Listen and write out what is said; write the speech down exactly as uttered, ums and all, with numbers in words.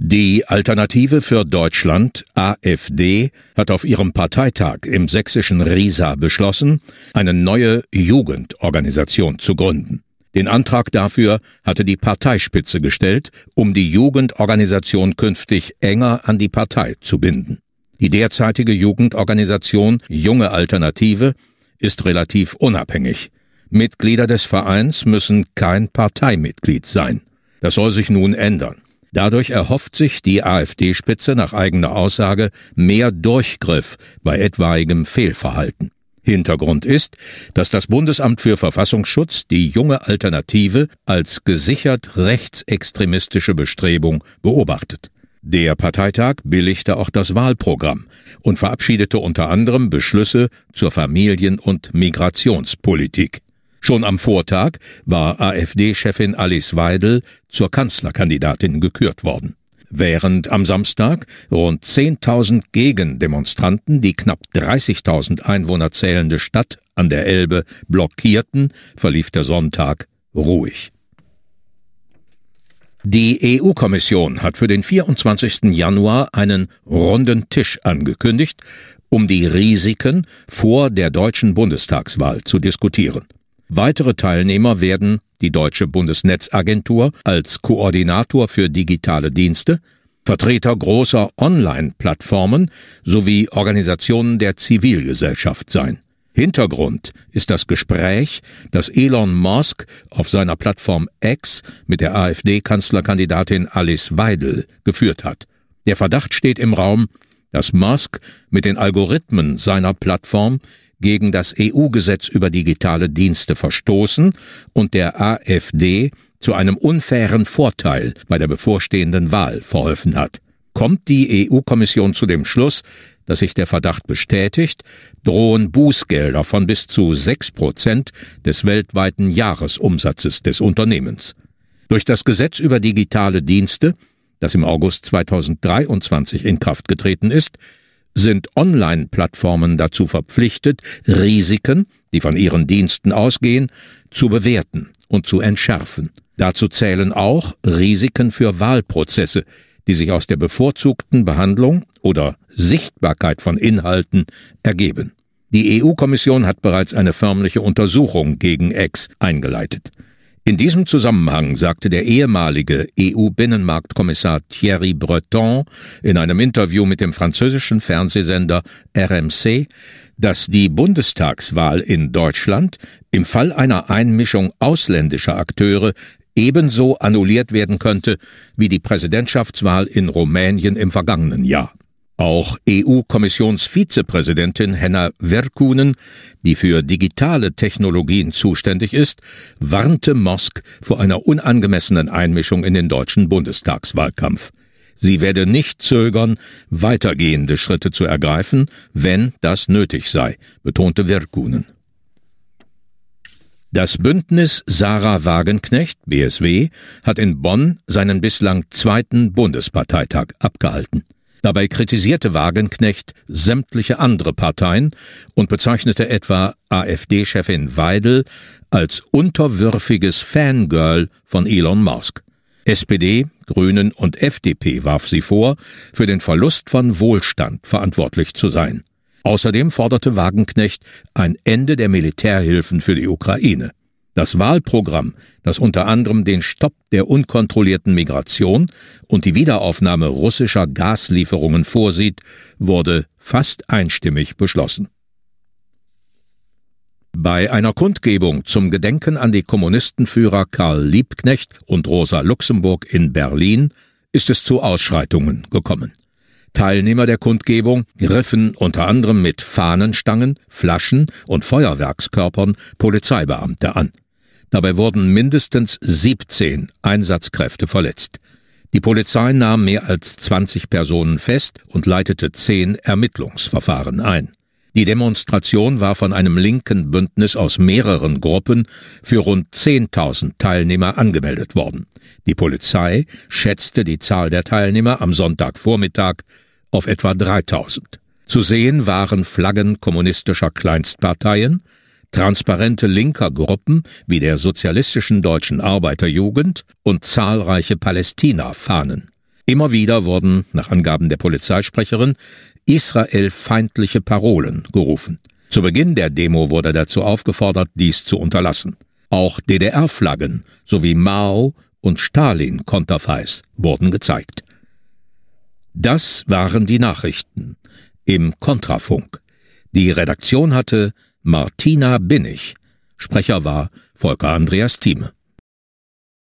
Die Alternative für Deutschland, A f D, hat auf ihrem Parteitag im sächsischen Riesa beschlossen, eine neue Jugendorganisation zu gründen. Den Antrag dafür hatte die Parteispitze gestellt, um die Jugendorganisation künftig enger an die Partei zu binden. Die derzeitige Jugendorganisation Junge Alternative ist relativ unabhängig. Mitglieder des Vereins müssen kein Parteimitglied sein. Das soll sich nun ändern. Dadurch erhofft sich die AfD-Spitze nach eigener Aussage mehr Durchgriff bei etwaigem Fehlverhalten. Hintergrund ist, dass das Bundesamt für Verfassungsschutz die Junge Alternative als gesichert rechtsextremistische Bestrebung beobachtet. Der Parteitag billigte auch das Wahlprogramm und verabschiedete unter anderem Beschlüsse zur Familien- und Migrationspolitik. Schon am Vortag war AfD-Chefin Alice Weidel zur Kanzlerkandidatin gekürt worden. Während am Samstag rund zehntausend Gegendemonstranten die knapp dreißigtausend Einwohner zählende Stadt an der Elbe blockierten, verlief der Sonntag ruhig. Die E U-Kommission hat für den vierundzwanzigsten Januar einen runden Tisch angekündigt, um die Risiken vor der deutschen Bundestagswahl zu diskutieren. Weitere Teilnehmer werden die Deutsche Bundesnetzagentur als Koordinator für digitale Dienste, Vertreter großer Online-Plattformen sowie Organisationen der Zivilgesellschaft sein. Hintergrund ist das Gespräch, das Elon Musk auf seiner Plattform X mit der AfD-Kanzlerkandidatin Alice Weidel geführt hat. Der Verdacht steht im Raum, dass Musk mit den Algorithmen seiner Plattform gegen das E U-Gesetz über digitale Dienste verstoßen und der AfD zu einem unfairen Vorteil bei der bevorstehenden Wahl verholfen hat. Kommt die E U-Kommission zu dem Schluss, dass sich der Verdacht bestätigt, drohen Bußgelder von bis zu sechs Prozent des weltweiten Jahresumsatzes des Unternehmens. Durch das Gesetz über digitale Dienste, das im August zweitausenddreiundzwanzig in Kraft getreten ist, sind Online-Plattformen dazu verpflichtet, Risiken, die von ihren Diensten ausgehen, zu bewerten und zu entschärfen. Dazu zählen auch Risiken für Wahlprozesse, die sich aus der bevorzugten Behandlung oder Sichtbarkeit von Inhalten ergeben. Die E U-Kommission hat bereits eine förmliche Untersuchung gegen X eingeleitet. In diesem Zusammenhang sagte der ehemalige E U-Binnenmarktkommissar Thierry Breton in einem Interview mit dem französischen Fernsehsender R M C, dass die Bundestagswahl in Deutschland im Fall einer Einmischung ausländischer Akteure ebenso annulliert werden könnte wie die Präsidentschaftswahl in Rumänien im vergangenen Jahr. Auch E U-Kommissionsvizepräsidentin Henna Virkkunen, die für digitale Technologien zuständig ist, warnte Musk vor einer unangemessenen Einmischung in den deutschen Bundestagswahlkampf. Sie werde nicht zögern, weitergehende Schritte zu ergreifen, wenn das nötig sei, betonte Virkkunen. Das Bündnis Sarah Wagenknecht, B S W, hat in Bonn seinen bislang zweiten Bundesparteitag abgehalten. Dabei kritisierte Wagenknecht sämtliche andere Parteien und bezeichnete etwa AfD-Chefin Weidel als unterwürfiges Fangirl von Elon Musk. S P D, Grünen und F D P warf sie vor, für den Verlust von Wohlstand verantwortlich zu sein. Außerdem forderte Wagenknecht ein Ende der Militärhilfen für die Ukraine. Das Wahlprogramm, das unter anderem den Stopp der unkontrollierten Migration und die Wiederaufnahme russischer Gaslieferungen vorsieht, wurde fast einstimmig beschlossen. Bei einer Kundgebung zum Gedenken an die Kommunistenführer Karl Liebknecht und Rosa Luxemburg in Berlin ist es zu Ausschreitungen gekommen. Teilnehmer der Kundgebung griffen unter anderem mit Fahnenstangen, Flaschen und Feuerwerkskörpern Polizeibeamte an. Dabei wurden mindestens siebzehn Einsatzkräfte verletzt. Die Polizei nahm mehr als zwanzig Personen fest und leitete zehn Ermittlungsverfahren ein. Die Demonstration war von einem linken Bündnis aus mehreren Gruppen für rund zehntausend Teilnehmer angemeldet worden. Die Polizei schätzte die Zahl der Teilnehmer am Sonntagvormittag auf etwa dreitausend. Zu sehen waren Flaggen kommunistischer Kleinstparteien, Transparente linker Gruppen wie der Sozialistischen Deutschen Arbeiterjugend und zahlreiche Palästina-Fahnen. Immer wieder wurden, nach Angaben der Polizeisprecherin, israelfeindliche Parolen gerufen. Zu Beginn der Demo wurde dazu aufgefordert, dies zu unterlassen. Auch D D R-Flaggen sowie Mao- und Stalin-Konterfeis wurden gezeigt. Das waren die Nachrichten im Kontrafunk. Die Redaktion hatte Martina Binnig. Sprecher war Volker Andreas Thieme.